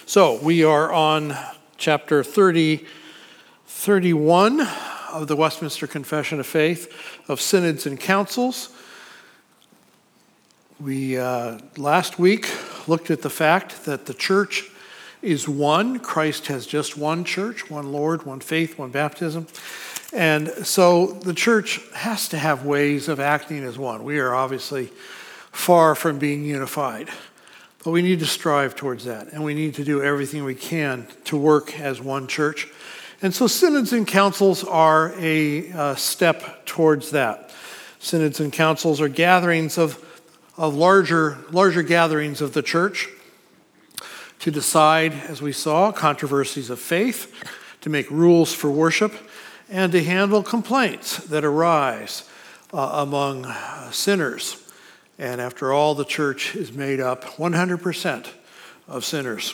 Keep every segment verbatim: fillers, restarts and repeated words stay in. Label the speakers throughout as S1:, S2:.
S1: So we are on chapter thirty, thirty-one of the Westminster Confession of Faith of Synods and Councils. We uh, last week looked at the fact that the church is one. Christ has just one church, one Lord, one faith, one baptism. And so the church has to have ways of acting as one. We are obviously far from being unified. But we need to strive towards that, and we need to do everything we can to work as one church. And so synods and councils are a uh, step towards that. Synods and councils are gatherings of, of larger, larger gatherings of the church to decide, as we saw, controversies of faith, to make rules for worship, and to handle complaints that arise uh, among uh, sinners. And after all, the church is made up one hundred percent of sinners.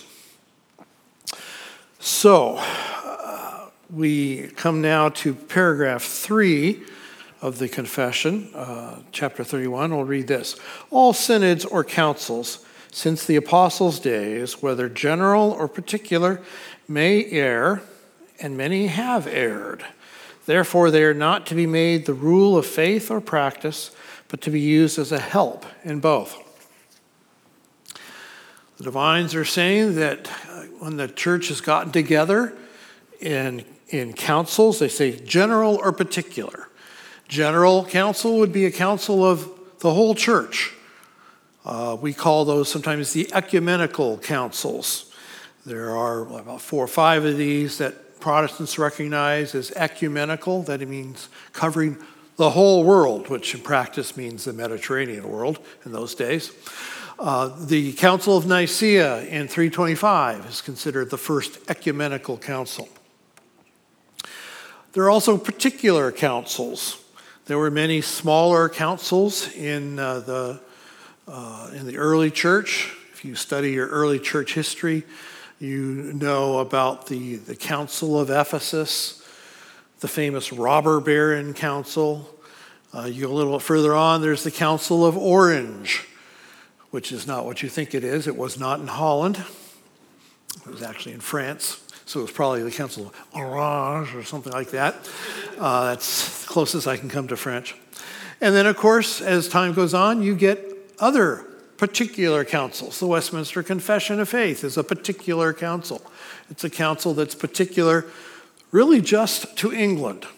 S1: So, uh, we come now to paragraph three of the confession, uh, chapter thirty-one. We'll read this. All synods or councils since the apostles' days, whether general or particular, may err, and many have erred. Therefore, they are not to be made the rule of faith or practice, but to be used as a help in both. The divines are saying that when the church has gotten together in, in councils, they say general or particular. General council would be a council of the whole church. Uh, we call those sometimes the ecumenical councils. There are about four or five of these that Protestants recognize as ecumenical. That means covering the whole world, which in practice means the Mediterranean world in those days. Uh, the Council of Nicaea in three twenty-five is considered the first ecumenical council. There are also particular councils. There were many smaller councils in uh, the uh, in the early church. If you study your early church history, you know about the, the Council of Ephesus, the famous robber baron council. Uh, you go a little further on, there's the Council of Orange, which is not what you think it is. It was not in Holland. It was actually in France. So it was probably the Council of Orange or something like that. Uh, that's the closest I can come to French. And then, of course, as time goes on, you get other particular councils. The Westminster Confession of Faith is a particular council. It's a council that's particular really just to England.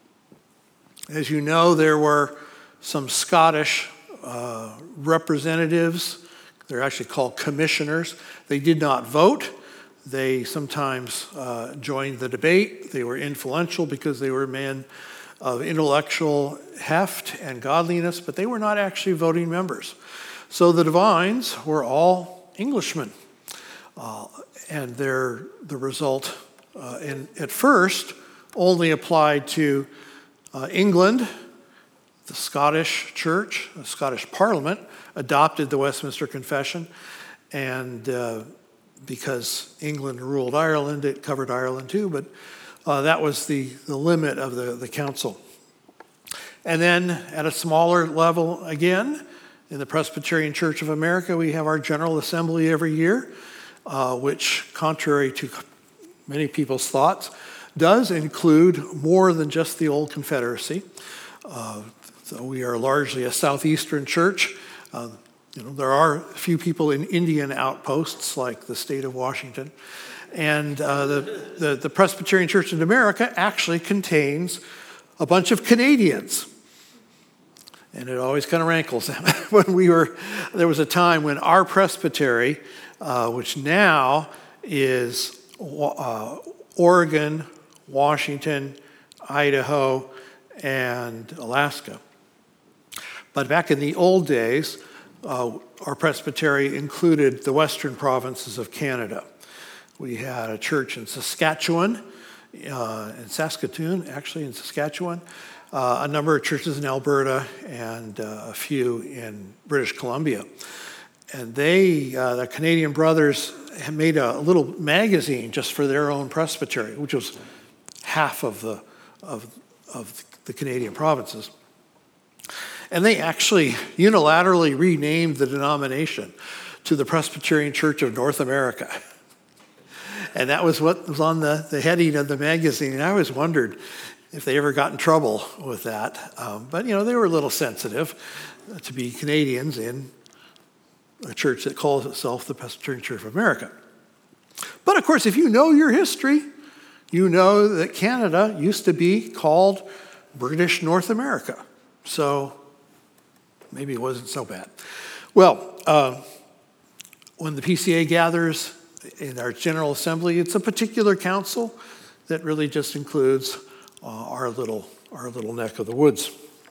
S1: As you know, there were some Scottish uh, representatives. They're actually called commissioners. They did not vote. They sometimes uh, joined the debate. They were influential because they were men of intellectual heft and godliness, but they were not actually voting members. So the divines were all Englishmen. Uh, and they're the result Uh, and at first, only applied to uh, England. The Scottish Church, the Scottish Parliament, adopted the Westminster Confession. And uh, because England ruled Ireland, it covered Ireland too, but uh, that was the, the limit of the, the council. And then at a smaller level again, in the Presbyterian Church of America, we have our General Assembly every year, uh, which, contrary to many people's thoughts, does include more than just the old Confederacy. Uh, so we are largely a southeastern church. Uh, you know, there are a few people in Indian outposts, like the state of Washington. And uh, the, the, the Presbyterian Church in America actually contains a bunch of Canadians. And it always kind of rankles them. when we were, there was a time when our presbytery, uh, which now is Uh, Oregon, Washington, Idaho, and Alaska. But back in the old days, uh, our presbytery included the western provinces of Canada. We had a church in Saskatchewan, uh, in Saskatoon, actually in Saskatchewan, uh, a number of churches in Alberta, and uh, a few in British Columbia. And they, uh, the Canadian brothers, had made a little magazine just for their own presbytery, which was half of the of, of the Canadian provinces. And they actually unilaterally renamed the denomination to the Presbyterian Church of North America. And that was what was on the, the heading of the magazine. And I always wondered if they ever got in trouble with that. Um, but, you know, they were a little sensitive to be Canadians in a church that calls itself the Presbyterian Church of America. But, of course, if you know your history, you know that Canada used to be called British North America. So maybe it wasn't so bad. Well, uh, when the P C A gathers in our General Assembly, it's a particular council that really just includes uh, our little our little neck of the woods.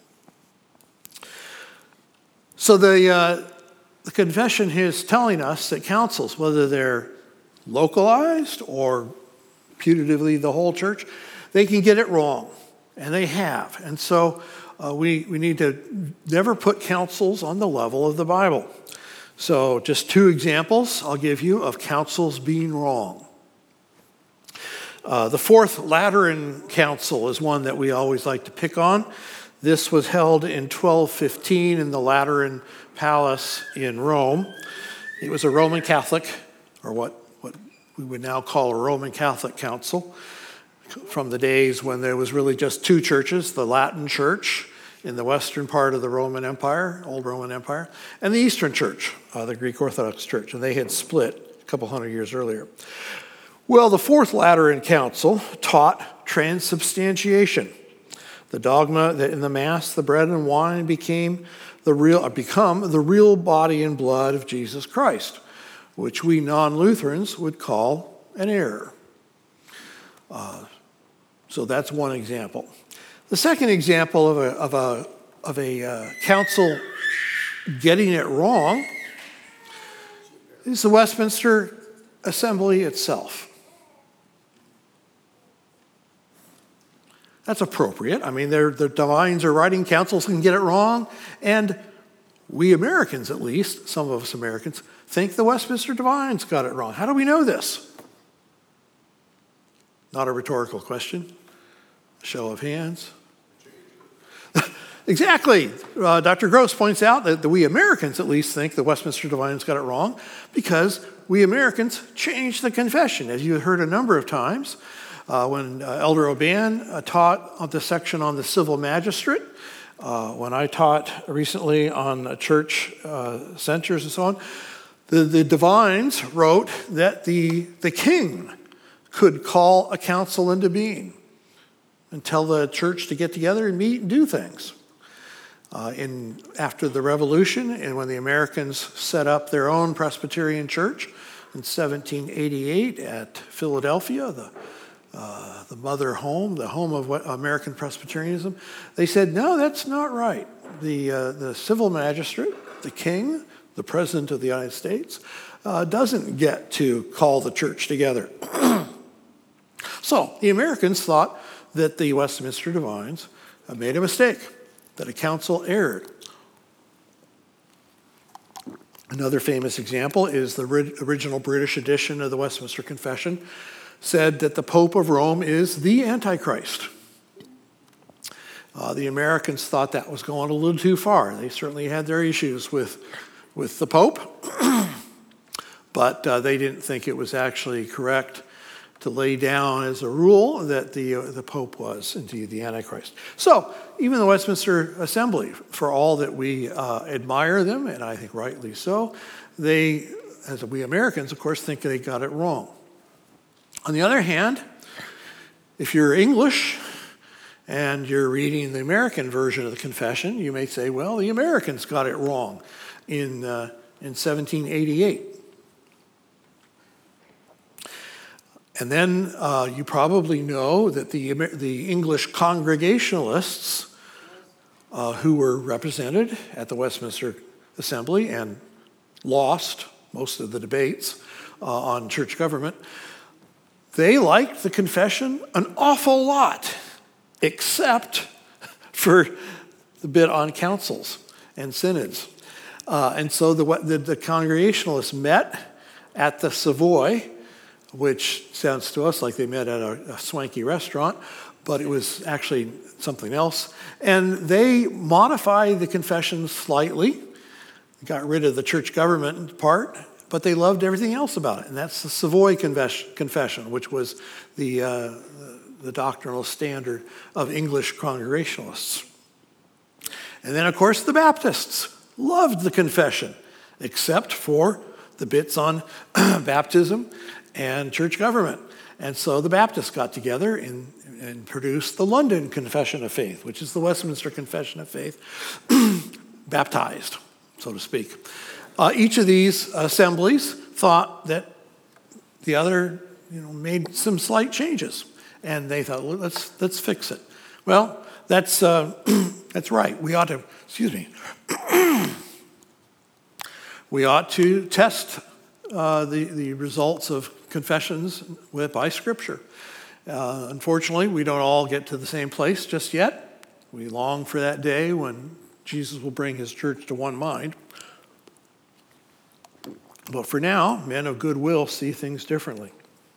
S1: So the uh, the confession is telling us that councils, whether they're localized or putatively the whole church, they can get it wrong, and they have. And so uh, we we need to never put councils on the level of the Bible. So just two examples I'll give you of councils being wrong. Uh, the Fourth Lateran Council is one that we always like to pick on. This was held in twelve fifteen in the Lateran Palace in Rome. It was a Roman Catholic, or what, what we would now call a Roman Catholic council, from the days when there was really just two churches, the Latin Church in the western part of the Roman Empire, Old Roman Empire, and the Eastern Church, uh, the Greek Orthodox Church, and they had split a couple hundred years earlier. Well, the Fourth Lateran Council taught transubstantiation, the dogma that in the Mass, the bread and wine became the real, become the real body and blood of Jesus Christ, which we non-Lutherans would call an error. Uh, so that's one example. The second example of a, of a, of a uh, council getting it wrong is the Westminster Assembly itself. That's appropriate. I mean, the divines are writing, councils can get it wrong, and we Americans, at least, some of us Americans, think the Westminster divines got it wrong. How do we know this? Not a rhetorical question. A show of hands. Exactly. Uh, Doctor Gross points out that the, we Americans at least think the Westminster Divines got it wrong because we Americans changed the confession, as you heard a number of times. Uh, when uh, Elder Oban uh, taught on the section on the civil magistrate, uh, when I taught recently on uh, church uh, censures and so on, the, the divines wrote that the, the king could call a council into being and tell the church to get together and meet and do things. Uh, in, after the Revolution, and when the Americans set up their own Presbyterian church in seventeen eighty-eight at Philadelphia, the, uh, the mother home, the home of what, American Presbyterianism, they said, no, that's not right. The, uh, the civil magistrate, the king, the president of the United States, uh, doesn't get to call the church together. So the Americans thought that the Westminster Divines made a mistake, that a council erred. Another famous example is the original British edition of the Westminster Confession said that the Pope of Rome is the Antichrist. Uh, the Americans thought that was going a little too far. They certainly had their issues with, with the Pope, but uh, they didn't think it was actually correct to lay down as a rule that the, uh, the Pope was indeed the Antichrist. So even the Westminster Assembly, for all that we uh, admire them, and I think rightly so, they, as we Americans, of course, think they got it wrong. On the other hand, if you're English and you're reading the American version of the confession, you may say, well, the Americans got it wrong in, uh, in seventeen eighty-eight. And then uh, you probably know that the, the English Congregationalists uh, who were represented at the Westminster Assembly and lost most of the debates uh, on church government, they liked the confession an awful lot, except for the bit on councils and synods. Uh, and so the, the, the Congregationalists met at the Savoy, which sounds to us like they met at a, a swanky restaurant, but it was actually something else. And they modified the confession slightly, got rid of the church government part, but they loved everything else about it. And that's the Savoy Confession, which was the, uh, the doctrinal standard of English Congregationalists. And then, of course, the Baptists loved the confession, except for the bits on baptism and church government. And so the Baptists got together and, and produced the London Confession of Faith, which is the Westminster Confession of Faith, baptized, so to speak. Uh, each of these assemblies thought that the other, you know, made some slight changes, and they thought, well, let's let's fix it. Well, that's uh, that's right. We ought to, excuse me, we ought to test uh, the the results of confessions with by Scripture. Uh, unfortunately, we don't all get to the same place just yet. We long for that day when Jesus will bring his church to one mind. But for now, men of goodwill see things differently.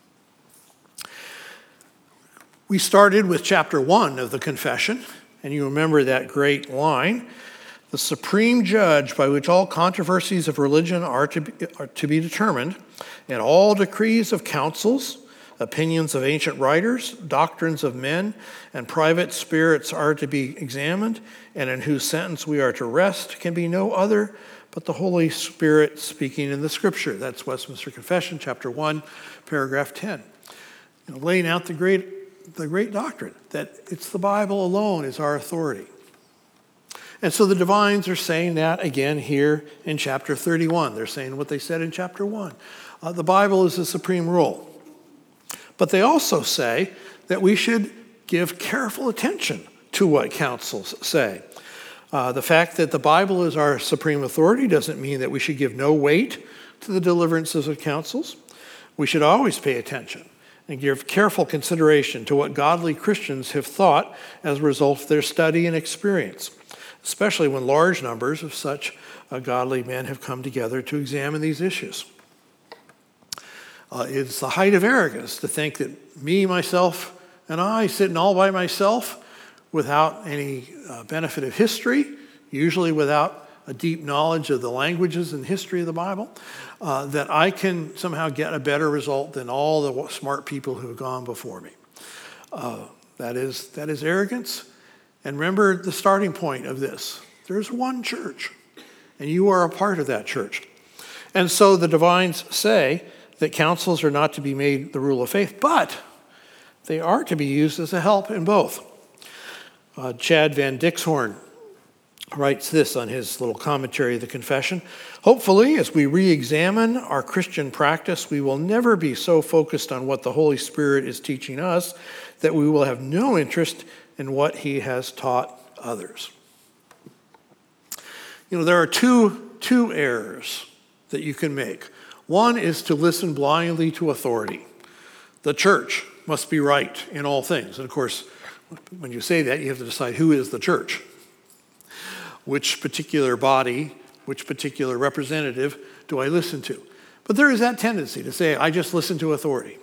S1: We started with chapter one of the confession, and you remember that great line, the supreme judge by which all controversies of religion are to be, are to be determined, and all decrees of councils, opinions of ancient writers, doctrines of men, and private spirits are to be examined, and in whose sentence we are to rest, can be no other but the Holy Spirit speaking in the Scripture. That's Westminster Confession, chapter one, paragraph ten. You know, laying out the great, the great doctrine that it's the Bible alone is our authority. And so the divines are saying that again here in chapter thirty-one. They're saying what they said in chapter one. Uh, the Bible is the supreme rule. But they also say that we should give careful attention to what councils say. Uh, the fact that the Bible is our supreme authority doesn't mean that we should give no weight to the deliverances of councils. We should always pay attention and give careful consideration to what godly Christians have thought as a result of their study and experience, especially when large numbers of such uh, godly men have come together to examine these issues. Uh, it's the height of arrogance to think that me, myself, and I, sitting all by myself without any uh, benefit of history, usually without a deep knowledge of the languages and history of the Bible, uh, that I can somehow get a better result than all the smart people who have gone before me. Uh, that is, that is arrogance. And remember the starting point of this. There's one church, and you are a part of that church. And so the divines say that councils are not to be made the rule of faith, but they are to be used as a help in both. Uh, Chad Van Dixhorn writes this on his little commentary of the confession. Hopefully, as we re-examine our Christian practice, we will never be so focused on what the Holy Spirit is teaching us that we will have no interest in what he has taught others. You know, there are two, two errors that you can make. One is to listen blindly to authority. The church must be right in all things. And of course, when you say that, you have to decide who is the church. Which particular body, which particular representative do I listen to? But there is that tendency to say, I just listen to authority.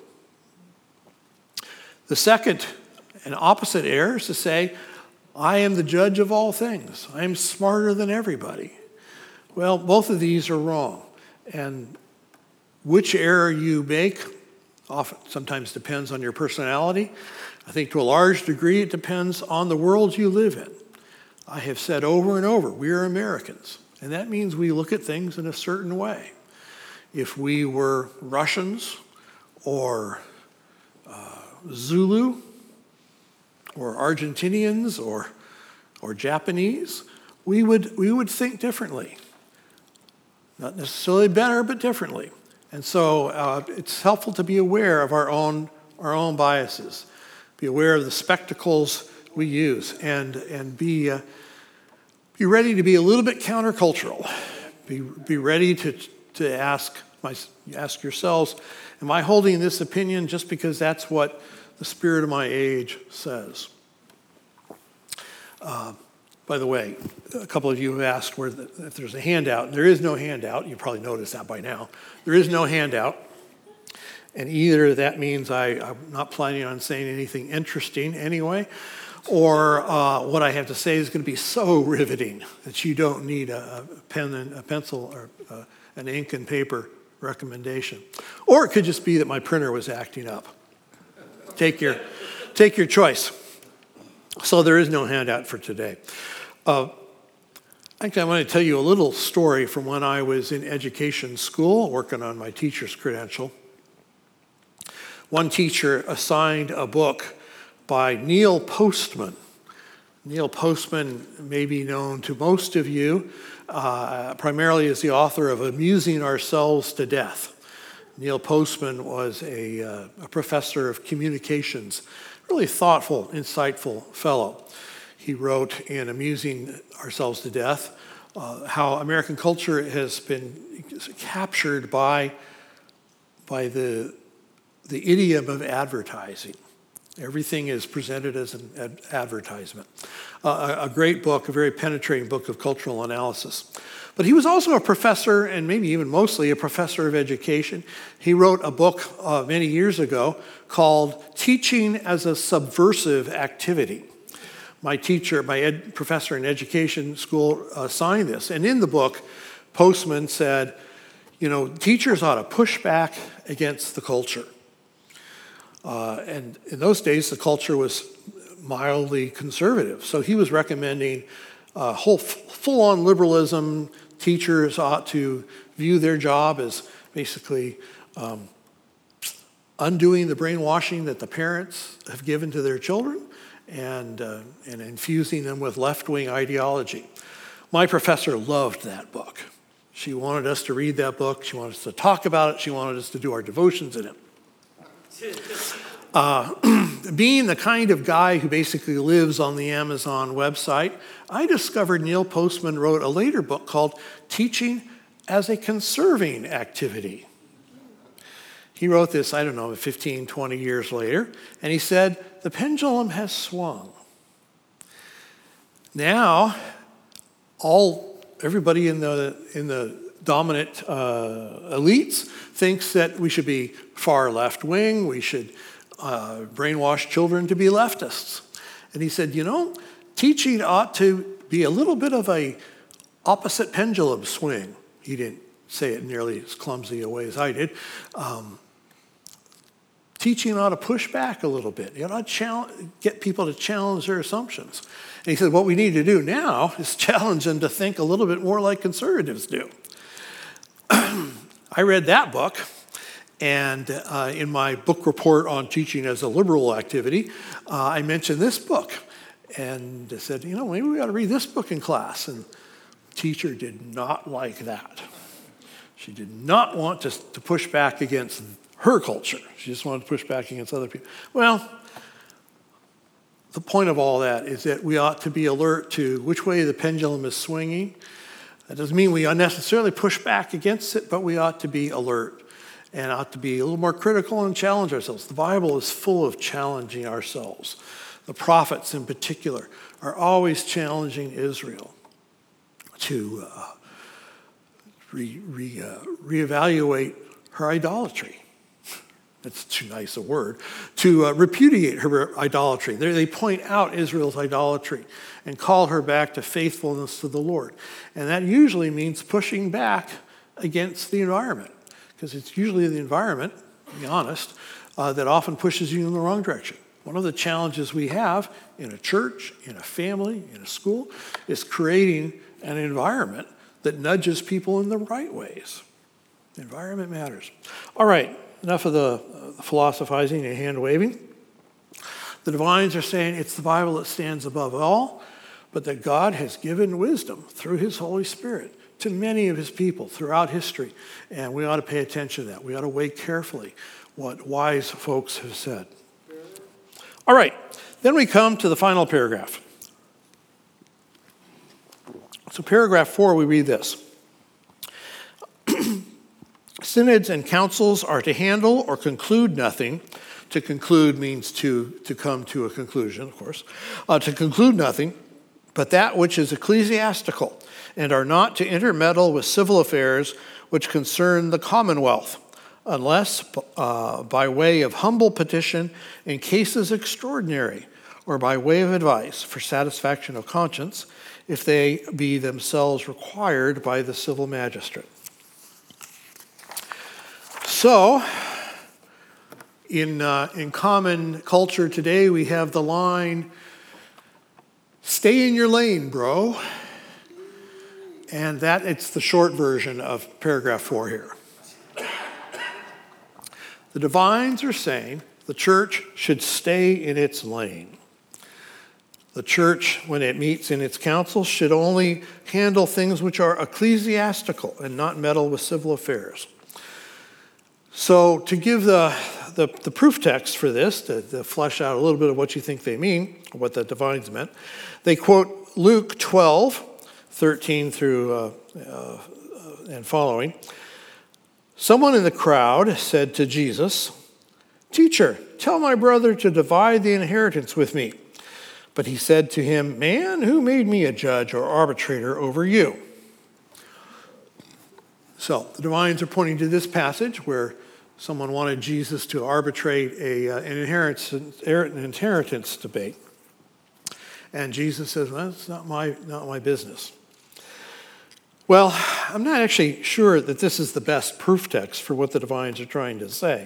S1: The second and opposite error is to say, I am the judge of all things. I am smarter than everybody. Well, both of these are wrong. And which error you make often sometimes depends on your personality. I think to a large degree it depends on the world you live in. I have said over and over, we are Americans, and that means we look at things in a certain way. If we were Russians or uh, Zulu or Argentinians or or Japanese, we would we would think differently. Not necessarily better, but differently. And so uh, it's helpful to be aware of our own our own biases. Be aware of the spectacles we use, and and be uh, be ready to be a little bit countercultural. Be be ready to to ask my ask yourselves, am I holding this opinion just because that's what the spirit of my age says? Uh, by the way, a couple of you have asked where the, if there's a handout. There is no handout. You probably noticed that by now. There is no handout. And either that means I, I'm not planning on saying anything interesting anyway, or uh, what I have to say is going to be so riveting that you don't need a, a pen and a pencil or uh, an ink and paper recommendation. Or it could just be that my printer was acting up. Take your, take your choice. So there is no handout for today. Uh, actually, I want to tell you a little story from when I was in education school, working on my teacher's credential. One teacher assigned a book by Neil Postman. Neil Postman may be known to most of you, uh, primarily as the author of Amusing Ourselves to Death. Neil Postman was a, uh, a professor of communications, really thoughtful, insightful fellow. He wrote in Amusing Ourselves to Death uh, how American culture has been captured by, by the, the idiom of advertising. Everything is presented as an ad- advertisement. Uh, a, a great book, a very penetrating book of cultural analysis. But he was also a professor, and maybe even mostly a professor of education. He wrote a book uh, many years ago called Teaching as a Subversive Activity. My teacher, my ed- professor in education school uh, signed this. And in the book, Postman said, you know, teachers ought to push back against the culture. Uh, and in those days, the culture was mildly conservative. So he was recommending uh, whole full-on liberalism. Teachers ought to view their job as basically um, undoing the brainwashing that the parents have given to their children and, uh, and infusing them with left-wing ideology. My professor loved that book. She wanted us to read that book. She wanted us to talk about it. She wanted us to do our devotions in it. Uh, being the kind of guy who basically lives on the Amazon website, I discovered Neil Postman wrote a later book called Teaching as a Conserving Activity. He wrote this, I don't know, fifteen, twenty years later, and he said, the pendulum has swung. Now, all everybody in the in the dominant uh, elites thinks that we should be far left-wing, we should uh, brainwash children to be leftists. And he said, you know, teaching ought to be a little bit of a opposite pendulum swing. He didn't say it nearly as clumsy a way as I did. Um, teaching ought to push back a little bit. You ought to challenge, get people to challenge their assumptions. And he said, what we need to do now is challenge them to think a little bit more like conservatives do. I read that book, and uh, in my book report on teaching as a liberal activity, uh, I mentioned this book, and I said, you know, maybe we ought to read this book in class. And the teacher did not like that. She did not want to, to push back against her culture. She just wanted to push back against other people. Well, the point of all that is that we ought to be alert to which way the pendulum is swinging. That doesn't mean we unnecessarily push back against it, but we ought to be alert and ought to be a little more critical and challenge ourselves. The Bible is full of challenging ourselves. The prophets in particular are always challenging Israel to uh, re, re, uh, reevaluate her idolatry. That's too nice a word. To uh, repudiate her idolatry. They, they point out Israel's idolatry and call her back to faithfulness to the Lord. And that usually means pushing back against the environment, because it's usually the environment, to be honest, uh, that often pushes you in the wrong direction. One of the challenges we have in a church, in a family, in a school, is creating an environment that nudges people in the right ways. The environment matters. All right, enough of the uh, philosophizing and hand-waving. The divines are saying it's the Bible that stands above all, but that God has given wisdom through his Holy Spirit to many of his people throughout history, and we ought to pay attention to that. We ought to weigh carefully what wise folks have said. All right, then we come to the final paragraph. So paragraph four, we read this. Synods and councils are to handle or conclude nothing. To conclude means to, to come to a conclusion, of course. Uh, to conclude nothing, but that which is ecclesiastical, and are not to intermeddle with civil affairs which concern the commonwealth, unless uh, by way of humble petition in cases extraordinary, or by way of advice for satisfaction of conscience, if they be themselves required by the civil magistrate. So, in, uh, in common culture today, we have the line, stay in your lane, bro. And that, it's the short version of paragraph four here. The divines are saying the church should stay in its lane. The church, when it meets in its council, should only handle things which are ecclesiastical and not meddle with civil affairs. So to give the, the, the proof text for this, to, to flesh out a little bit of what you think they mean, what the divines meant, they quote Luke twelve, thirteen through uh, uh, and following. Someone in the crowd said to Jesus, "Teacher, tell my brother to divide the inheritance with me." But he said to him, "Man, who made me a judge or arbitrator over you?" So the divines are pointing to this passage where someone wanted Jesus to arbitrate a, uh, an, inheritance, an inheritance debate. And Jesus says, well, that's not my, not my business. Well, I'm not actually sure that this is the best proof text for what the divines are trying to say.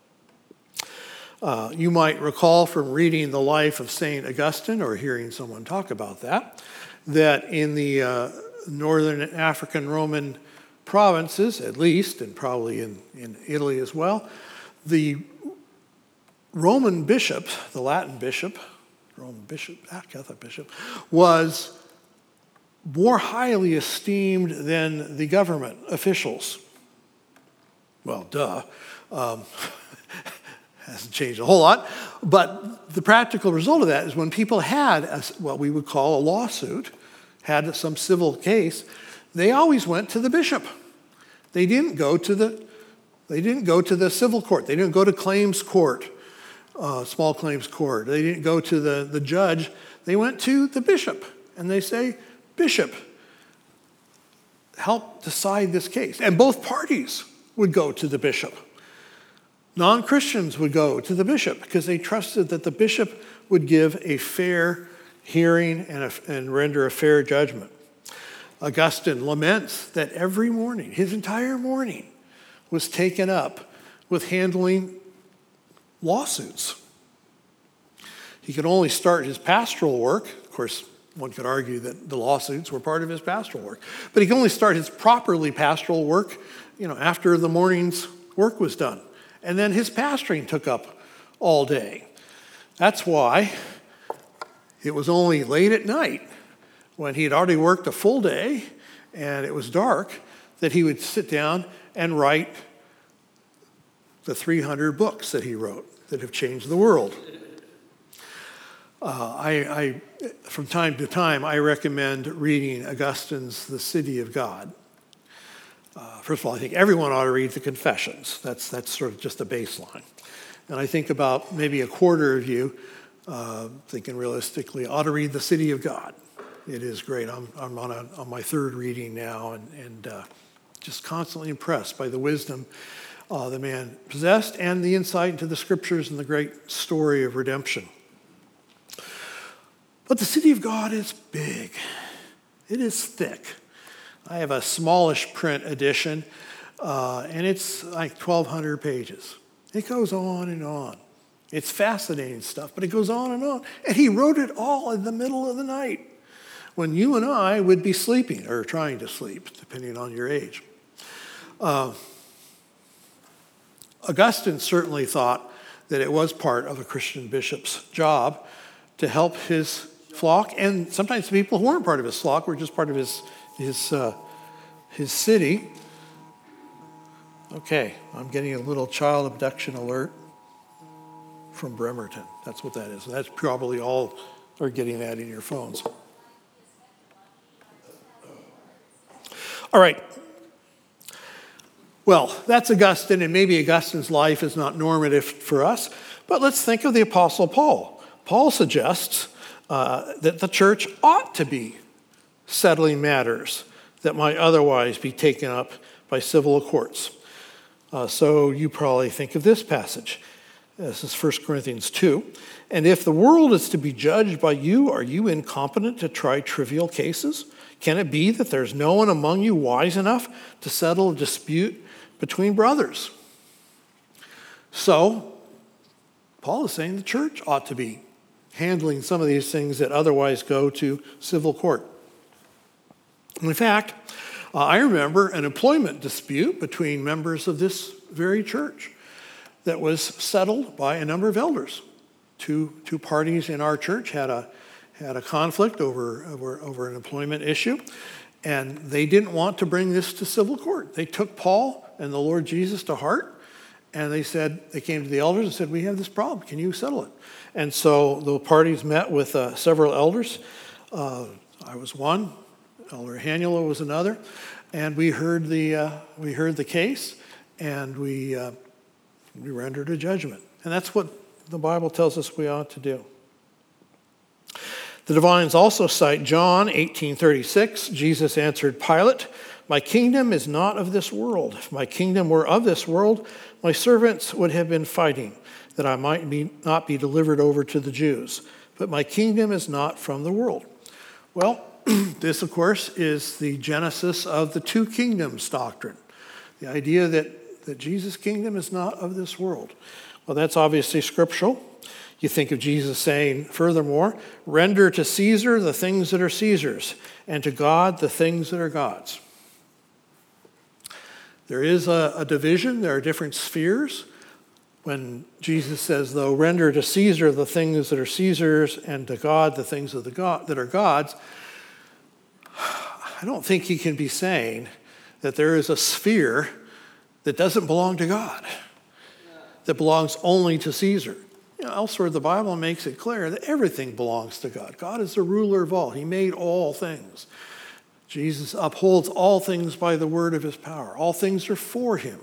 S1: Uh, you might recall from reading the life of Saint Augustine or hearing someone talk about that, that in the uh, northern African Roman provinces, at least, and probably in, in Italy as well, the Roman bishop, the Latin bishop, Roman bishop, ah, Catholic bishop, was more highly esteemed than the government officials. Well, duh. Um, hasn't changed a whole lot. But the practical result of that is when people had a, what we would call a lawsuit, had some civil case, they always went to the bishop. They didn't go to the, they didn't go to the civil court. They didn't go to claims court, uh, small claims court. They didn't go to the, the judge. They went to the bishop. And they say, "Bishop, help decide this case." And both parties would go to the bishop. Non-Christians would go to the bishop because they trusted that the bishop would give a fair hearing and, a, and render a fair judgment. Augustine laments that every morning, his entire morning, was taken up with handling lawsuits. He could only start his pastoral work. Of course, one could argue that the lawsuits were part of his pastoral work. But he could only start his properly pastoral work, you know, after the morning's work was done. And then his pastoring took up all day. That's why it was only late at night, when he had already worked a full day and it was dark, that he would sit down and write the three hundred books that he wrote that have changed the world. Uh, I, I, from time to time, I recommend reading Augustine's The City of God. Uh, first of all, I think everyone ought to read the Confessions. That's, that's sort of just a baseline. And I think about maybe a quarter of you, uh, thinking realistically, ought to read The City of God. It is great. I'm, I'm on, a, on my third reading now, and, and uh, just constantly impressed by the wisdom uh, the man possessed and the insight into the scriptures and the great story of redemption. But the City of God is big. It is thick. I have a smallish print edition, uh, and it's like twelve hundred pages. It goes on and on. It's fascinating stuff, but it goes on and on. And he wrote it all in the middle of the night, when you and I would be sleeping, or trying to sleep, depending on your age. Uh, Augustine certainly thought that it was part of a Christian bishop's job to help his flock, and sometimes the people who weren't part of his flock were just part of his his uh, his city. Okay, I'm getting a little child abduction alert from Bremerton. That's what that is. That's probably all are getting that in your phones. All right. Well, that's Augustine, and maybe Augustine's life is not normative for us, but let's think of the Apostle Paul. Paul suggests uh, that the church ought to be settling matters that might otherwise be taken up by civil courts. Uh, so you probably think of this passage. This is First Corinthians two. "And if the world is to be judged by you, are you incompetent to try trivial cases? Can it be that there's no one among you wise enough to settle a dispute between brothers?" So, Paul is saying the church ought to be handling some of these things that otherwise go to civil court. In fact, uh, I remember an employment dispute between members of this very church that was settled by a number of elders. Two, two parties in our church had a, had a conflict over, over, over an employment issue, and they didn't want to bring this to civil court. They took Paul and the Lord Jesus to heart, and they said, they came to the elders and said, we have this problem, can you settle it? And so the parties met with uh, several elders. Uh, I was one, Elder Hanula was another, and we heard the, uh, we heard the case, and we, uh, we rendered a judgment. And that's what the Bible tells us we ought to do. The divines also cite John eighteen thirty-six. Jesus answered Pilate, my kingdom is not of this world. If my kingdom were of this world, my servants would have been fighting, that I might be, not be delivered over to the Jews. But my kingdom is not from the world. Well, this, of course, is the genesis of the two kingdoms doctrine. The idea that, that Jesus' kingdom is not of this world. Well, that's obviously scriptural. You think of Jesus saying, furthermore, render to Caesar the things that are Caesar's, and to God the things that are God's. There is a, a division. There are different spheres. When Jesus says, though, render to Caesar the things that are Caesar's, and to God the things of the God, that are God's, I don't think he can be saying that there is a sphere that doesn't belong to God, that belongs only to Caesar. You know, elsewhere, the Bible makes it clear that everything belongs to God. God is the ruler of all. He made all things. Jesus upholds all things by the word of his power. All things are for him.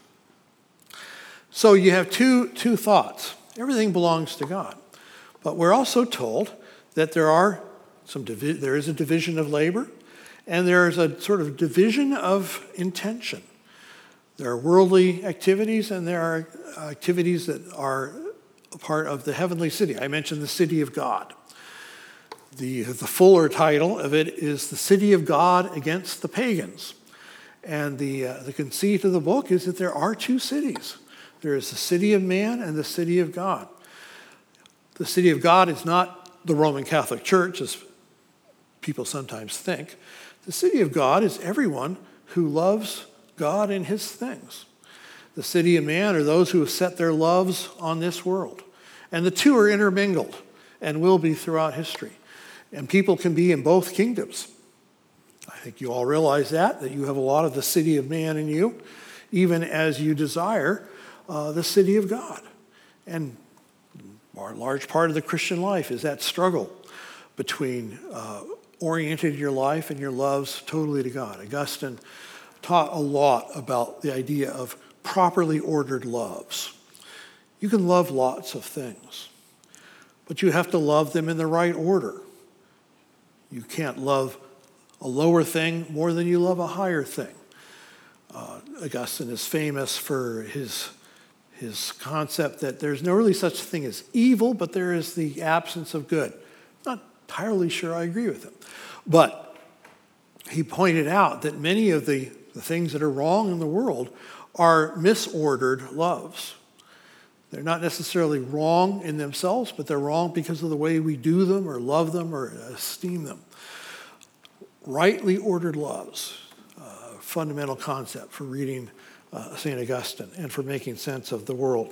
S1: So you have two, two thoughts. Everything belongs to God. But we're also told that there are some divi- there is a division of labor, and there is a sort of division of intention. There are worldly activities, and there are activities that are a part of the heavenly city. I mentioned the city of God. The, the fuller title of it is The City of God Against the Pagans. And the, uh, the conceit of the book is that there are two cities. There is the city of man and the city of God. The city of God is not the Roman Catholic Church, as people sometimes think. The city of God is everyone who loves God and his things. The city of man are those who have set their loves on this world. And the two are intermingled and will be throughout history. And people can be in both kingdoms. I think you all realize that, that you have a lot of the city of man in you, even as you desire uh, the city of God. And a large part of the Christian life is that struggle between uh, orienting your life and your loves totally to God. Augustine taught a lot about the idea of properly ordered loves. You can love lots of things, but you have to love them in the right order. You can't love a lower thing more than you love a higher thing. Uh, Augustine is famous for his, his concept that there's no really such thing as evil, but there is the absence of good. Not entirely sure I agree with him. But he pointed out that many of the, the things that are wrong in the world are misordered loves. They're not necessarily wrong in themselves, but they're wrong because of the way we do them or love them or esteem them. Rightly ordered loves, a fundamental concept for reading uh, Saint Augustine and for making sense of the world.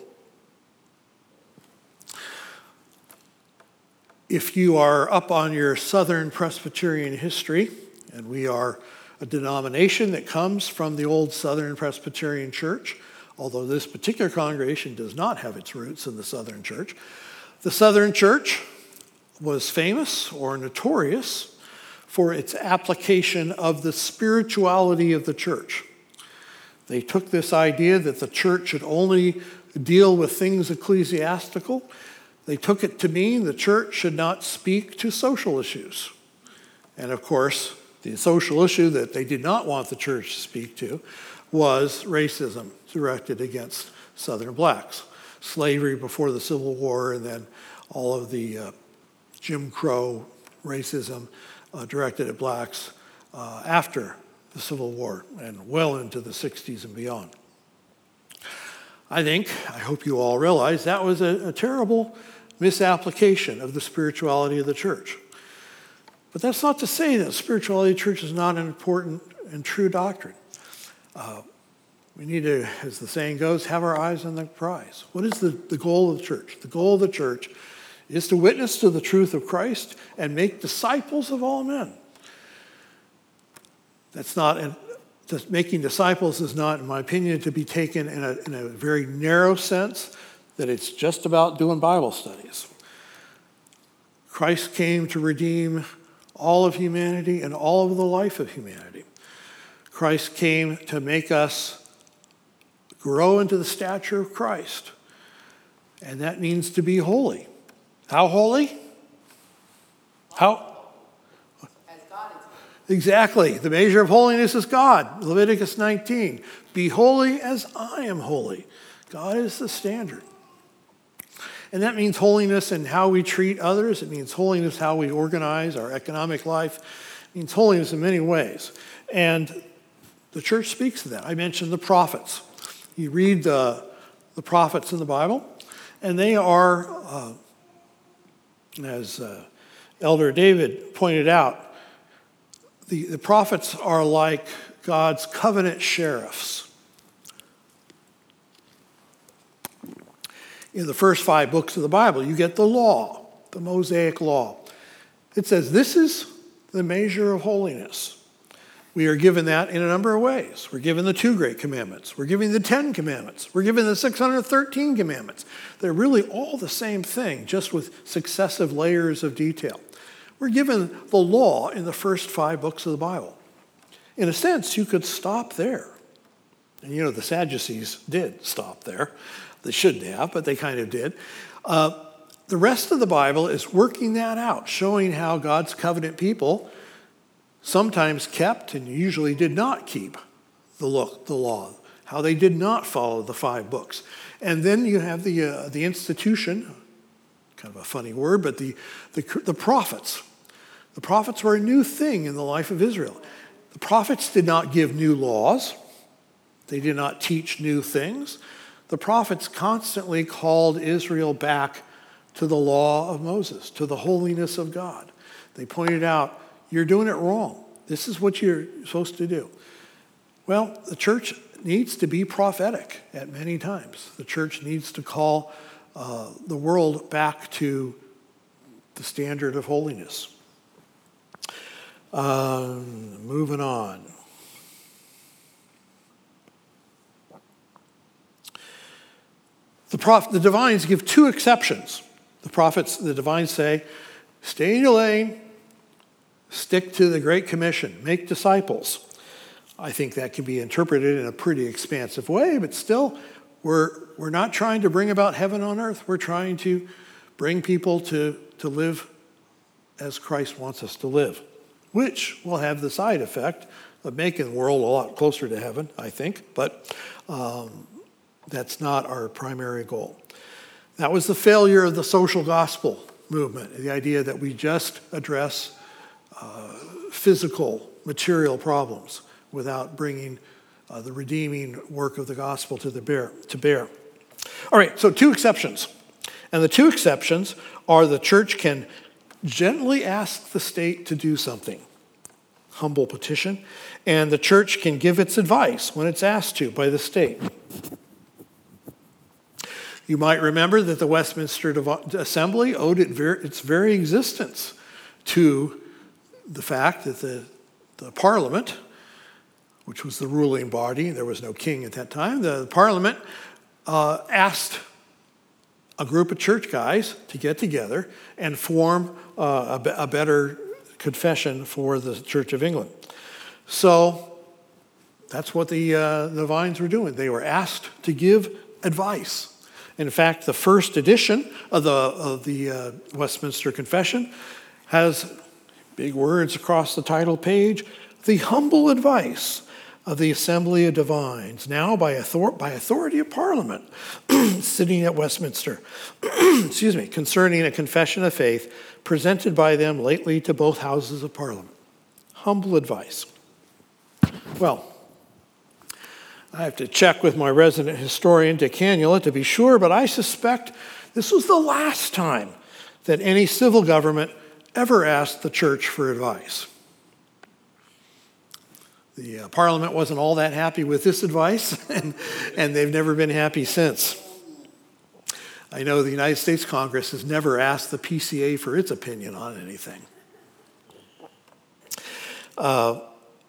S1: If you are up on your Southern Presbyterian history, and we are a denomination that comes from the old Southern Presbyterian Church, although this particular congregation does not have its roots in the Southern Church. The Southern Church was famous or notorious for its application of the spirituality of the church. They took this idea that the church should only deal with things ecclesiastical. They took it to mean the church should not speak to social issues. And of course, the social issue that they did not want the church to speak to was racism directed against Southern blacks. Slavery before the Civil War, and then all of the uh, Jim Crow racism uh, directed at blacks uh, after the Civil War and well into the sixties and beyond. I think, I hope you all realize, that was a, a terrible misapplication of the spirituality of the church. But that's not to say that spirituality of the church is not an important and true doctrine. Uh, we need to, as the saying goes, have our eyes on the prize. What is the, the goal of the church? The goal of the church is to witness to the truth of Christ and make disciples of all men. That's not, an, just making disciples is not, in my opinion, to be taken in a, in a very narrow sense, that it's just about doing Bible studies. Christ came to redeem all of humanity and all of the life of humanity. Christ came to make us grow into the stature of Christ. And that means to be holy. How holy? How?
S2: As God is holy.
S1: Exactly. The measure of holiness is God. Leviticus nineteen. Be holy as I am holy. God is the standard. And that means holiness in how we treat others. It means holiness how we organize our economic life. It means holiness in many ways. And the church speaks to that. I mentioned the prophets. You read the, the prophets in the Bible, and they are, uh, as uh, Elder David pointed out, the, the prophets are like God's covenant sheriffs. In the first five books of the Bible, you get the law, the Mosaic law. It says this is the measure of holiness. We are given that in a number of ways. We're given the two great commandments. We're given the Ten Commandments. We're given the six hundred thirteen commandments. They're really all the same thing, just with successive layers of detail. We're given the law in the first five books of the Bible. In a sense, you could stop there. And you know, the Sadducees did stop there. They shouldn't have, but they kind of did. Uh, the rest of the Bible is working that out, showing how God's covenant people sometimes kept and usually did not keep the law, how they did not follow the five books. And then you have the uh, the institution, kind of a funny word, but the, the the prophets. The prophets were a new thing in the life of Israel. The prophets did not give new laws. They did not teach new things. The prophets constantly called Israel back to the law of Moses, to the holiness of God. They pointed out, you're doing it wrong. This is what you're supposed to do. Well, the church needs to be prophetic at many times. The church needs to call uh, the world back to the standard of holiness. Uh, moving on. The, prof- the divines give two exceptions. The prophets, the divines say, stay in your lane, stick to the Great Commission, make disciples. I think that can be interpreted in a pretty expansive way, but still, we're, we're not trying to bring about heaven on earth. We're trying to bring people to, to live as Christ wants us to live, which will have the side effect of making the world a lot closer to heaven, I think, but um, that's not our primary goal. That was the failure of the social gospel movement, the idea that we just address uh, physical, material problems without bringing uh, the redeeming work of the gospel to the bear, to bear. All right, so two exceptions. And the two exceptions are the church can gently ask the state to do something, humble petition, and the church can give its advice when it's asked to by the state. You might remember that the Westminster Assembly owed its very existence to the fact that the, the Parliament, which was the ruling body, there was no king at that time, the Parliament uh, asked a group of church guys to get together and form uh, a, a better confession for the Church of England. So that's what the, uh, the Divines were doing. They were asked to give advice. In fact, the first edition of the, of the uh, Westminster Confession has big words across the title page, the humble advice of the Assembly of Divines, now by, author- by authority of Parliament, sitting at Westminster, excuse me, concerning a confession of faith presented by them lately to both houses of Parliament. Humble advice. Well, I have to check with my resident historian, Dick Canula, to be sure, but I suspect this was the last time that any civil government ever asked the church for advice. The uh, Parliament wasn't all that happy with this advice, and, and they've never been happy since. I know the United States Congress has never asked the P C A for its opinion on anything. Uh,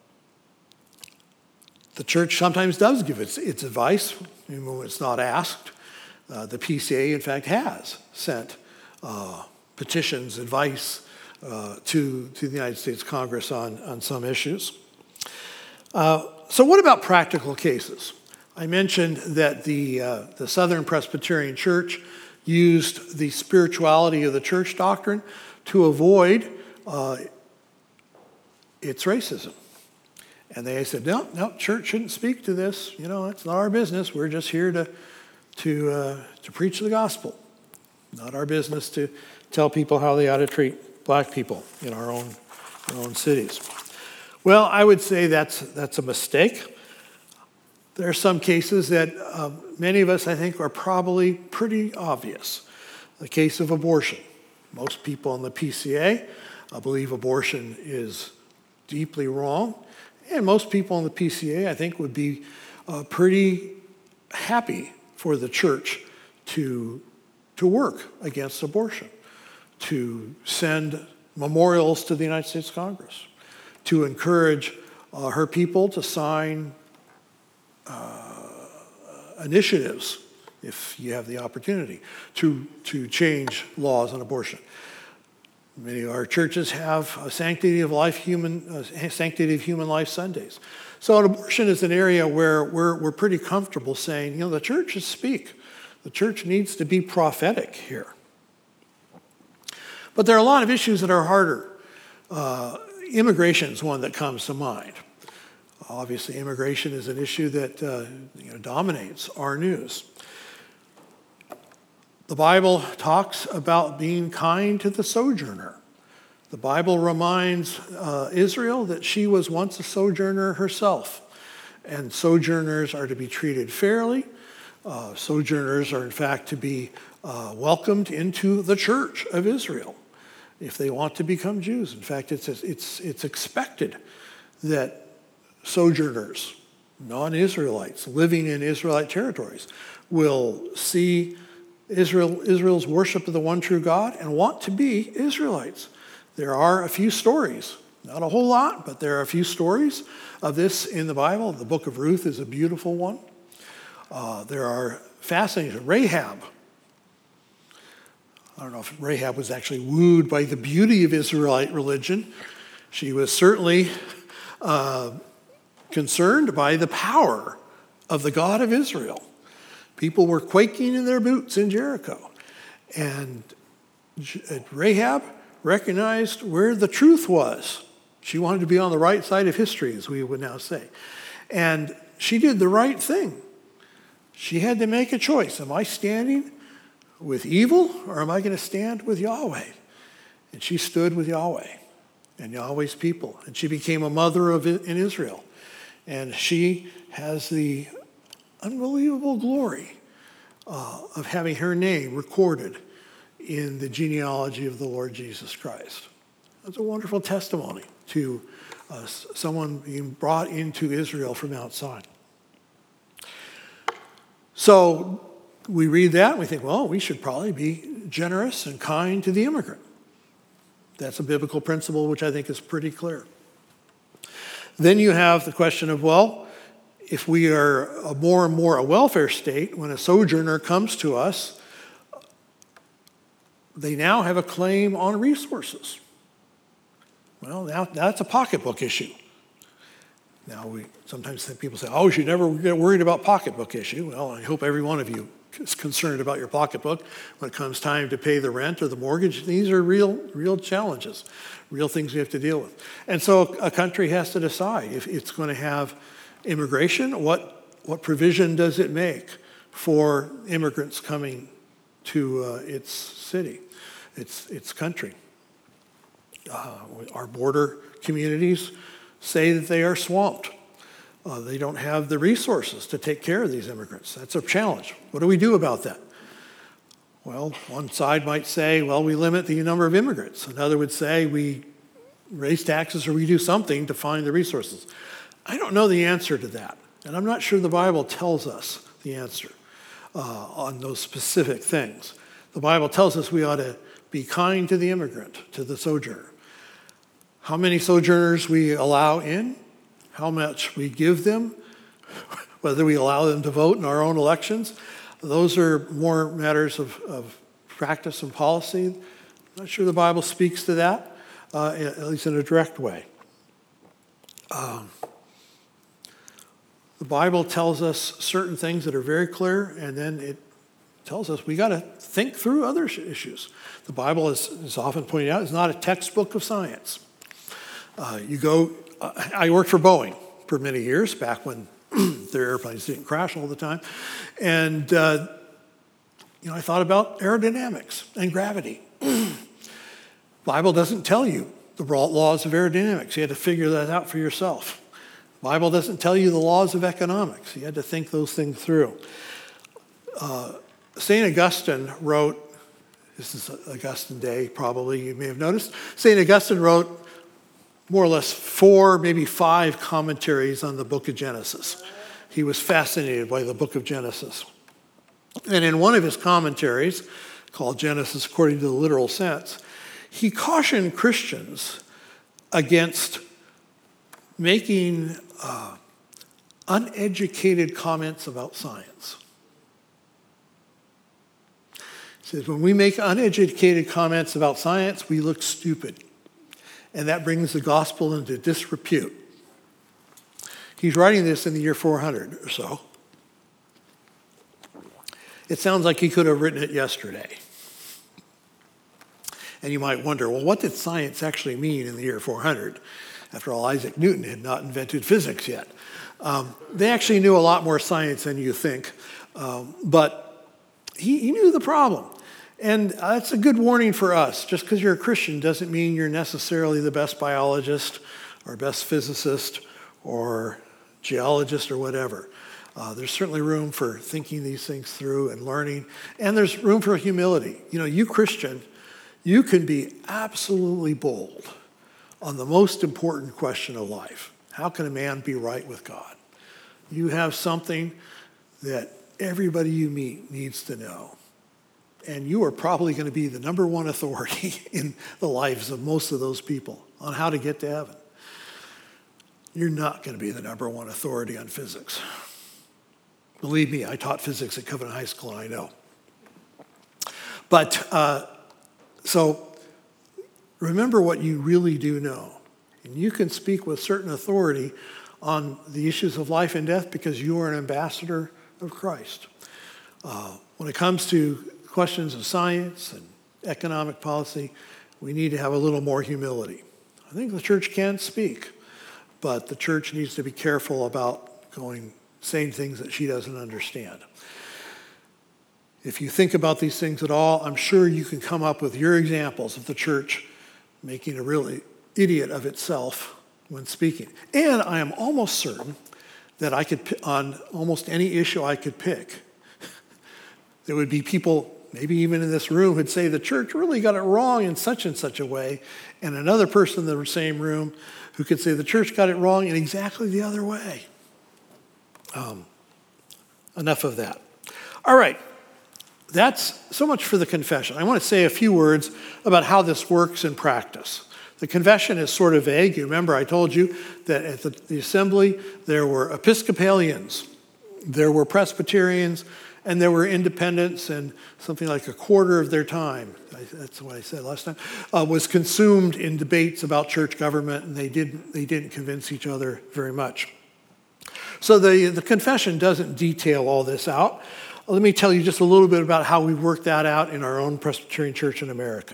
S1: the church sometimes does give its, its advice, even when it's not asked. Uh, the P C A, in fact, has sent uh, petitions, advice uh, to, to the United States Congress on, on some issues. Uh, so what about practical cases? I mentioned that the, uh, the Southern Presbyterian Church used the spirituality of the church doctrine to avoid uh, its racism. And they said, no, no, church shouldn't speak to this. You know, it's not our business. We're just here to, to, uh, to preach the gospel. Not our business to tell people how they ought to treat black people in our own, our own cities. Well, I would say that's, that's a mistake. There are some cases that uh, many of us, I think, are probably pretty obvious. The case of abortion. Most people in the P C A uh, believe abortion is deeply wrong. And most people in the P C A, I think, would be uh, pretty happy for the church to, to work against abortion, to send memorials to the United States Congress, to encourage uh, her people to sign Uh, initiatives, if you have the opportunity, to, to change laws on abortion. Many of our churches have a sanctity of life, human uh, sanctity of human life Sundays. So abortion is an area where we're, we're pretty comfortable saying, you know, the churches speak. The church needs to be prophetic here. But there are a lot of issues that are harder. Uh, immigration is one that comes to mind. Obviously, immigration is an issue that uh, you know, dominates our news. The Bible talks about being kind to the sojourner. The Bible reminds uh, Israel that she was once a sojourner herself, and sojourners are to be treated fairly. Uh, sojourners are, in fact, to be uh, welcomed into the church of Israel if they want to become Jews. In fact, it's, it's, it's expected that sojourners, non-Israelites living in Israelite territories, will see Israel, Israel's worship of the one true God and want to be Israelites. There are a few stories, not a whole lot, but there are a few stories of this in the Bible. The book of Ruth is a beautiful one. Uh, there are fascinating. Rahab. I don't know if Rahab was actually wooed by the beauty of Israelite religion. She was certainly uh, concerned by the power of the God of Israel. People were quaking in their boots in Jericho. And Rahab recognized where the truth was. She wanted to be on the right side of history, as we would now say. And she did the right thing. She had to make a choice. Am I standing with evil, or am I going to stand with Yahweh? And she stood with Yahweh and Yahweh's people. And she became a mother of in Israel. And she has the unbelievable glory uh, of having her name recorded in the genealogy of the Lord Jesus Christ. That's a wonderful testimony to uh, someone being brought into Israel from outside. So we read that and we think, well, we should probably be generous and kind to the immigrant. That's a biblical principle which I think is pretty clear. Then you have the question of, well, if we are a more and more a welfare state, when a sojourner comes to us, they now have a claim on resources. Well, now that's a pocketbook issue. Now, we sometimes think people say, oh, you should never get worried about pocketbook issue. Well, I hope every one of you is concerned about your pocketbook when it comes time to pay the rent or the mortgage. These are real, real challenges, real things we have to deal with. And so a country has to decide if it's going to have immigration, what, what provision does it make for immigrants coming to uh, its city, its, its country. Uh, our border communities say that they are swamped. Uh, they don't have the resources to take care of these immigrants. That's a challenge. What do we do about that? Well, one side might say, well, we limit the number of immigrants. Another would say we raise taxes or we do something to find the resources. I don't know the answer to that. And I'm not sure the Bible tells us the answer uh, on those specific things. The Bible tells us we ought to be kind to the immigrant, to the sojourner. How many sojourners we allow in, how much we give them, whether we allow them to vote in our own elections, those are more matters of, of practice and policy. I'm not sure the Bible speaks to that, uh, at least in a direct way. Um, the Bible tells us certain things that are very clear, and then it tells us we got to think through other issues. The Bible, is, is often pointed out, is not a textbook of science. Uh, you go, uh, I worked for Boeing for many years, back when their airplanes didn't crash all the time. And, uh, you know, I thought about aerodynamics and gravity. Bible doesn't tell you the laws of aerodynamics. You had to figure that out for yourself. Bible doesn't tell you the laws of economics. You had to think those things through. Uh, Saint Augustine wrote, this is Augustine Day probably, you may have noticed. Saint Augustine wrote more or less four, maybe five commentaries on the book of Genesis. He was fascinated by the book of Genesis. And in one of his commentaries, called Genesis According to the Literal Sense, he cautioned Christians against making uh, uneducated comments about science. He says, when we make uneducated comments about science, we look stupid. And that brings the gospel into disrepute. He's writing this in the year four hundred or so. It sounds like he could have written it yesterday. And you might wonder, well, what did science actually mean in the year four hundred? After all, Isaac Newton had not invented physics yet. Um, they actually knew a lot more science than you think. Um, but he, he knew the problem. And that's a good warning for us. Just because you're a Christian doesn't mean you're necessarily the best biologist or best physicist or geologist or whatever. Uh, there's certainly room for thinking these things through and learning. And there's room for humility. You know, you Christian, you can be absolutely bold on the most important question of life. How can a man be right with God? You have something that everybody you meet needs to know. And you are probably going to be the number one authority in the lives of most of those people on how to get to heaven. You're not going to be the number one authority on physics. Believe me, I taught physics at Covenant High School, and I know. But, uh, so, remember what you really do know. And you can speak with certain authority on the issues of life and death because you are an ambassador of Christ. Uh, when it comes to questions of science and economic policy, we need to have a little more humility. I think the church can speak, but the church needs to be careful about going, saying things that she doesn't understand. If you think about these things at all, I'm sure you can come up with your examples of the church making a really idiot of itself when speaking. And I am almost certain that I could, on almost any issue I could pick, there would be people, maybe even in this room, who'd say the church really got it wrong in such and such a way, and another person in the same room who could say the church got it wrong in exactly the other way. Um, enough of that. All right, that's so much for the confession. I want to say a few words about how this works in practice. The confession is sort of vague. You remember I told you that at the, the assembly there were Episcopalians, there were Presbyterians, and there were independents, and something like a quarter of their time, I, that's what I said last time, uh, was consumed in debates about church government, and they didn't, they didn't convince each other very much. So the, the confession doesn't detail all this out. Let me tell you just a little bit about how we worked that out in our own Presbyterian Church in America.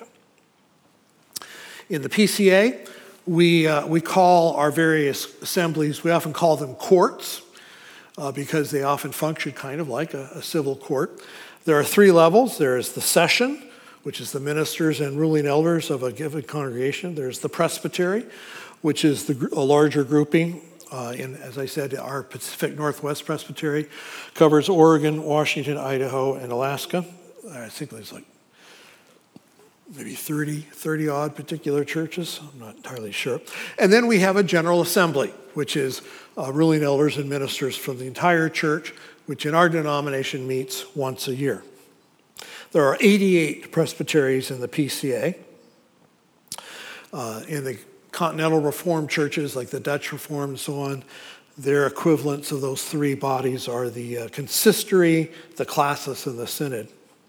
S1: In the P C A, we, uh, we call our various assemblies, we often call them courts, Uh, because they often function kind of like a, a civil court. There are three levels. There is the session, which is the ministers and ruling elders of a given congregation. There's the presbytery, which is the, a larger grouping Uh, and as I said, our Pacific Northwest Presbytery covers Oregon, Washington, Idaho, and Alaska. I think there's like maybe thirty, thirty odd particular churches. I'm not entirely sure. And then we have a General Assembly, which is uh, ruling elders and ministers from the entire church, which in our denomination meets once a year. There are eighty-eight presbyteries in the P C A. Uh, in the continental Reformed churches, like the Dutch Reformed and so on, their equivalents of those three bodies are the uh, consistory, the classis, and the synod.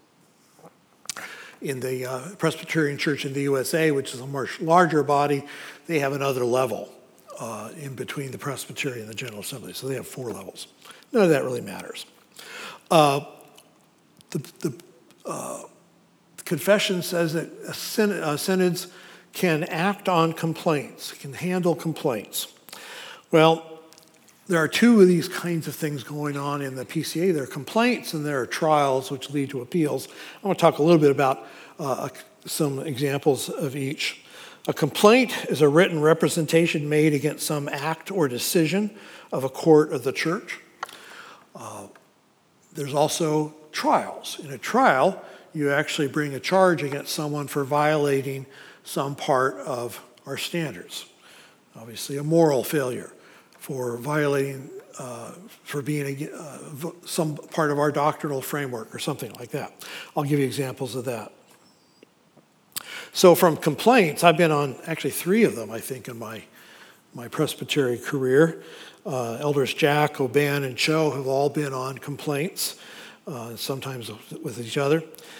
S1: In the uh, Presbyterian Church in the U S A, which is a much larger body, they have another level uh, in between the Presbytery and the General Assembly. So they have four levels. None of that really matters. Uh, the the uh, confession says that a syn- uh, synods can act on complaints, can handle complaints. Well, there are two of these kinds of things going on in the P C A. There are complaints and there are trials which lead to appeals. I want to talk a little bit about uh, some examples of each. A complaint is a written representation made against some act or decision of a court of the church. Uh, there's also trials. In a trial, you actually bring a charge against someone for violating some part of our standards. Obviously, a moral failure, for violating, uh, for being a, uh, some part of our doctrinal framework or something like that. I'll give you examples of that. So from complaints, I've been on actually three of them, I think, in my, my presbytery career. Uh, Elders Jack, Oban, and Cho have all been on complaints, uh, sometimes with each other.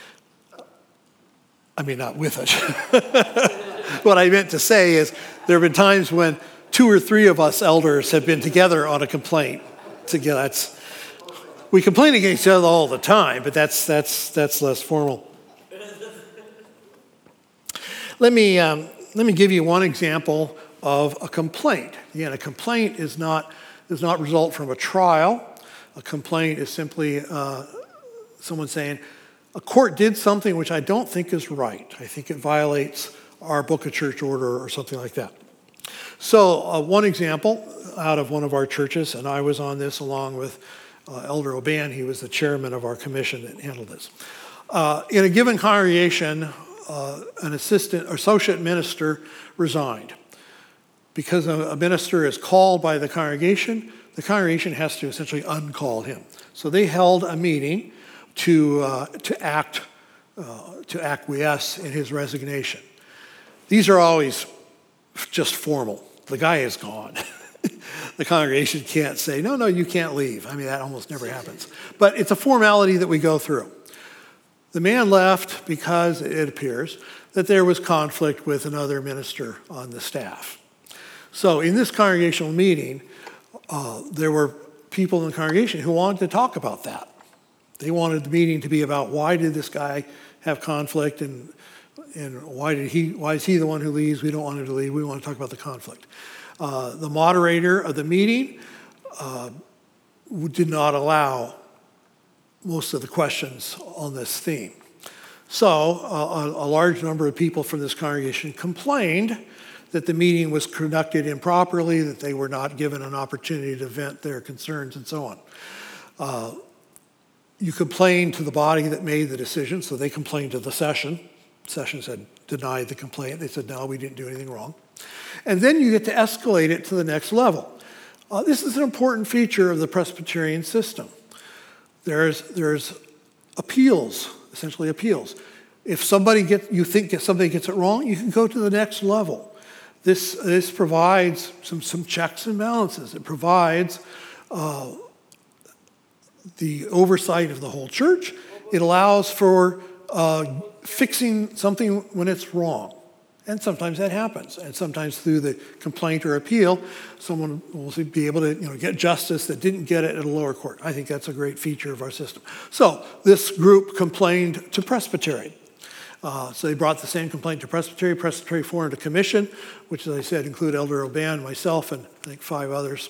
S1: I mean, not with us. What I meant to say is there have been times when two or three of us elders have been together on a complaint. Together, that's, we complain against each other all the time, but that's that's that's less formal. Let me um, let me give you one example of a complaint. Again, a complaint is not does not result from a trial. A complaint is simply uh, someone saying, a court did something which I don't think is right. I think it violates our book of church order or something like that. So uh, one example out of one of our churches, and I was on this along with uh, Elder Oban. He was the chairman of our commission that handled this. Uh, in a given congregation, uh, an assistant or associate minister resigned. Because a, a minister is called by the congregation, the congregation has to essentially uncall him. So they held a meeting to uh, to act uh, to acquiesce in his resignation. These are always just formal. The guy is gone. The congregation can't say, no, no, you can't leave. I mean, that almost never happens. But it's a formality that we go through. The man left because it appears that there was conflict with another minister on the staff. So in this congregational meeting, uh, there were people in the congregation who wanted to talk about that. They wanted the meeting to be about why did this guy have conflict and and why did he? Why is he the one who leaves? We don't want him to leave. We want to talk about the conflict. Uh, the moderator of the meeting uh, did not allow most of the questions on this theme. So uh, a, a large number of people from this congregation complained that the meeting was conducted improperly, that they were not given an opportunity to vent their concerns, and so on. Uh, you complain to the body that made the decision, so they complained to the session. Session said, denied the complaint. They said, no, we didn't do anything wrong. And then you get to escalate it to the next level. Uh, this is an important feature of the Presbyterian system. There's, there's appeals, essentially appeals. If somebody get, you think somebody gets it wrong, you can go to the next level. This, this provides some, some checks and balances. It provides uh, the oversight of the whole church. It allows for uh, fixing something when it's wrong. And sometimes that happens. And sometimes through the complaint or appeal, someone will be able to you know, get justice that didn't get it at a lower court. I think that's a great feature of our system. So this group complained to Presbytery. Uh, so they brought the same complaint to Presbytery. Presbytery formed a commission, which, as I said, included Elder Oban, myself, and I think five others.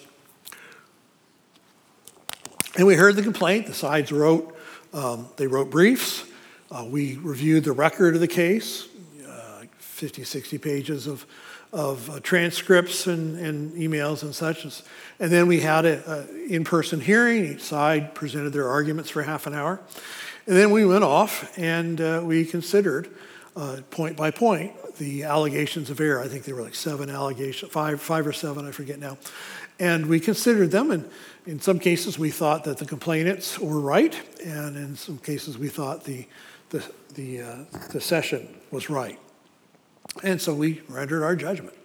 S1: And we heard the complaint. The sides wrote, um, they wrote briefs. Uh, we reviewed the record of the case, uh, fifty, sixty pages of, of uh, transcripts and, and emails and such. And then we had an in-person hearing. Each side presented their arguments for half an hour. And then we went off and uh, we considered uh, point by point the allegations of error. I think there were like seven allegations, five, five or seven, I forget now. And we considered them, and in some cases we thought that the complainants were right, and in some cases we thought the the the, uh, the session was right. And so we rendered our judgment.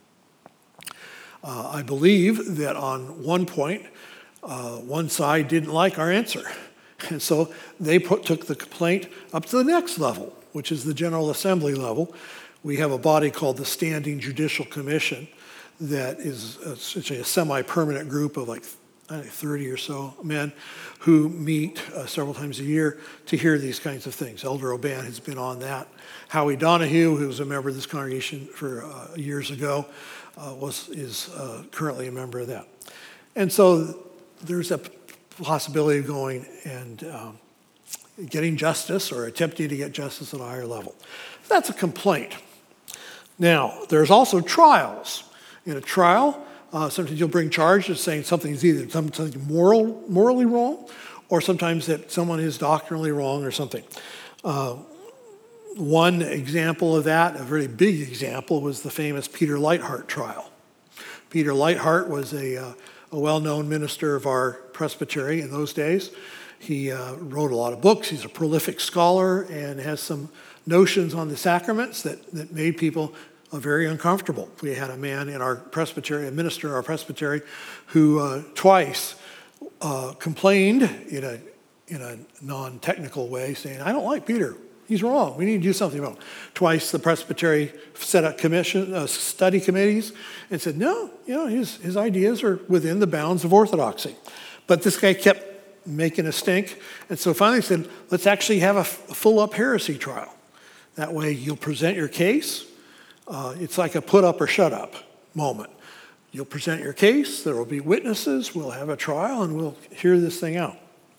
S1: Uh, I believe that on one point, uh, one side didn't like our answer. And so they put, took the complaint up to the next level, which is the General Assembly level. We have a body called the Standing Judicial Commission that is essentially a semi-permanent group of like I think thirty or so men who meet uh, several times a year to hear these kinds of things. Elder O'Ban has been on that. Howie Donahue, who was a member of this congregation for uh, years ago, uh, was is uh, currently a member of that. And so there's a possibility of going and um, getting justice or attempting to get justice at a higher level. That's a complaint. Now, there's also trials. In a trial, uh, sometimes you'll bring charges saying something is either something moral, morally wrong, or sometimes that someone is doctrinally wrong or something. Uh, one example of that, a very big example, was the famous Peter Leithart trial. Peter Leithart was a, uh, a well-known minister of our presbytery in those days. He uh, wrote a lot of books. He's a prolific scholar and has some notions on the sacraments that, that made people uh, very uncomfortable. We had a man in our presbytery, a minister in our presbytery, who uh, twice uh, complained in a, in a non-technical way, saying, I don't like Peter. He's wrong. We need to do something about him. Twice the presbytery set up commission, uh, study committees and said, no, you know, his, his ideas are within the bounds of orthodoxy. But this guy kept making a stink. And so finally said, let's actually have a, f- a full-up heresy trial. That way you'll present your case. Uh, it's like a put up or shut up moment. You'll present your case. There will be witnesses. We'll have a trial and we'll hear this thing out.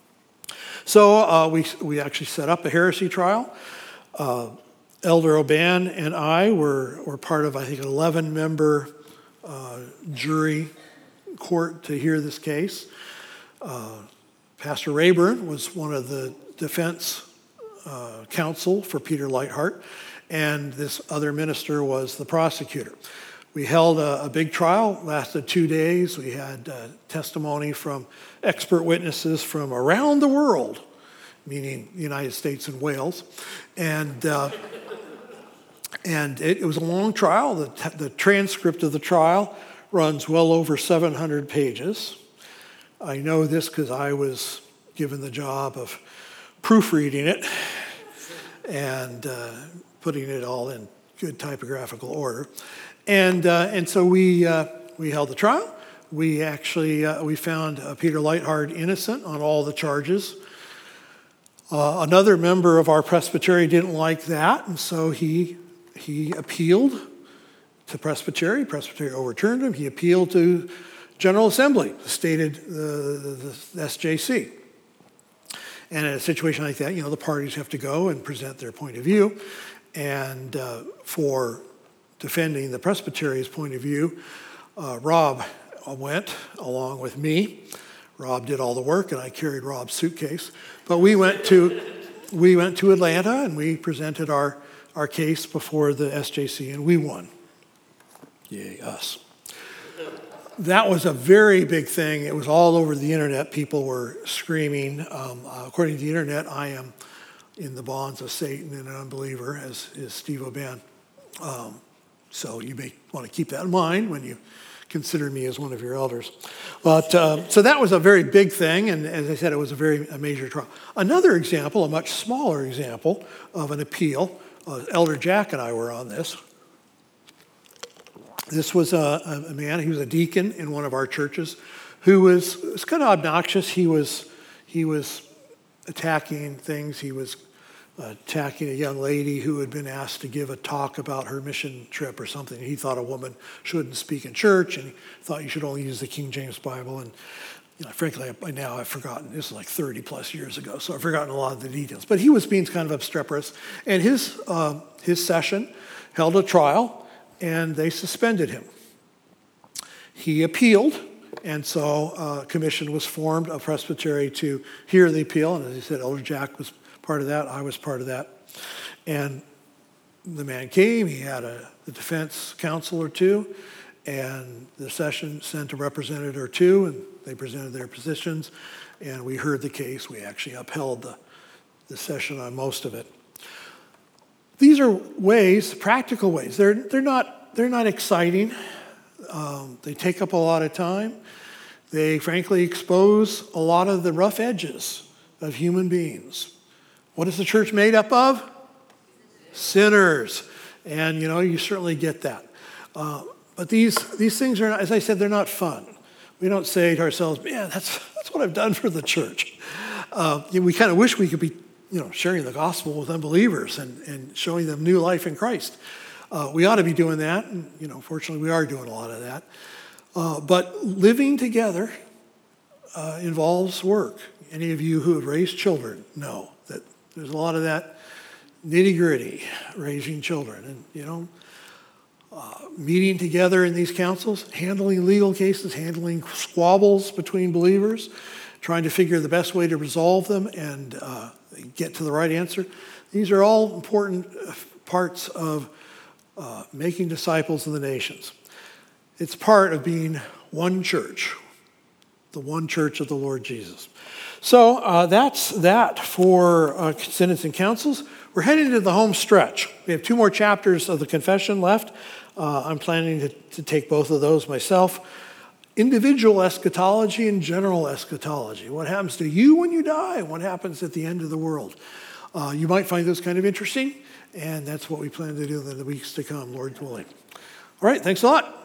S1: So uh, we we actually set up a heresy trial. Uh, Elder O'Ban and I were, were part of, I think, an eleven-member uh, jury court to hear this case. Uh, Pastor Rayburn was one of the defense uh, counsel for Peter Leithart, and this other minister was the prosecutor. We held a, a big trial, lasted two days. We had uh, testimony from expert witnesses from around the world, meaning the United States and Wales. And uh, and it, it was a long trial. The, t- the transcript of the trial runs well over seven hundred pages. I know this because I was given the job of proofreading it and uh, putting it all in good typographical order. And uh, and so we uh, we held the trial. We actually uh, we found uh, Peter Leithart innocent on all the charges. Uh, another member of our presbytery didn't like that, and so he he appealed to presbytery. Presbytery overturned him. He appealed to General Assembly, stated the, the, the S J C. And in a situation like that, you know, the parties have to go and present their point of view, and uh, for defending the presbytery's point of view, uh, Rob went along with me. Rob did all the work, and I carried Rob's suitcase. But we went to we went to Atlanta, and we presented our, our case before the S J C, and we won. Yay, us. That was a very big thing. It was all over the internet. People were screaming. Um, uh, according to the internet, I am in the bonds of Satan and an unbeliever, as is Steve O'Ban. Um, So you may want to keep that in mind when you consider me as one of your elders. But uh, so that was a very big thing, and as I said, it was a very a major trial. Another example, a much smaller example of an appeal, uh, Elder Jack and I were on this. This was a, a man, he was a deacon in one of our churches, who was, was kind of obnoxious. He was he was attacking things. He was attacking a young lady who had been asked to give a talk about her mission trip or something. He thought a woman shouldn't speak in church, and he thought you should only use the King James Bible. And you know, frankly, by now I've forgotten. This is like thirty plus years ago, so I've forgotten a lot of the details. But he was being kind of obstreperous, and his uh, his session held a trial. and they suspended him. He appealed, and so a commission was formed, a presbytery, to hear the appeal. And as I said, Elder Jack was part of that. I was part of that. And the man came. He had a, a defense counsel or two, and the session sent a representative or two, and they presented their positions, and we heard the case. We actually upheld the, the session on most of it. These are ways, practical ways. They're, they're, not, they're not exciting. Um, they take up a lot of time. They frankly expose a lot of the rough edges of human beings. What is the church made up of? Sinners. And, you know, you certainly get that. Uh, but these these things are, not, as I said, they're not fun. We don't say to ourselves, man, that's that's what I've done for the church. Uh, we kind of wish we could be, you know, sharing the gospel with unbelievers and, and showing them new life in Christ. Uh, we ought to be doing that. And, you know, fortunately, we are doing a lot of that. Uh, but living together uh, involves work. Any of you who have raised children know that there's a lot of that nitty-gritty, raising children, and, you know, uh, meeting together in these councils, handling legal cases, handling squabbles between believers, trying to figure the best way to resolve them and uh, get to the right answer. These are all important parts of uh, making disciples of the nations. It's part of being one church, the one church of the Lord Jesus. So uh, that's that for uh, synods and councils. We're heading to the home stretch. We have two more chapters of the confession left. Uh, I'm planning to, to take both of those myself. Individual eschatology and general eschatology. What happens to you when you die? What happens at the end of the world? Uh, you might find those kind of interesting, and that's what we plan to do in the weeks to come, Lord willing. All right, thanks a lot.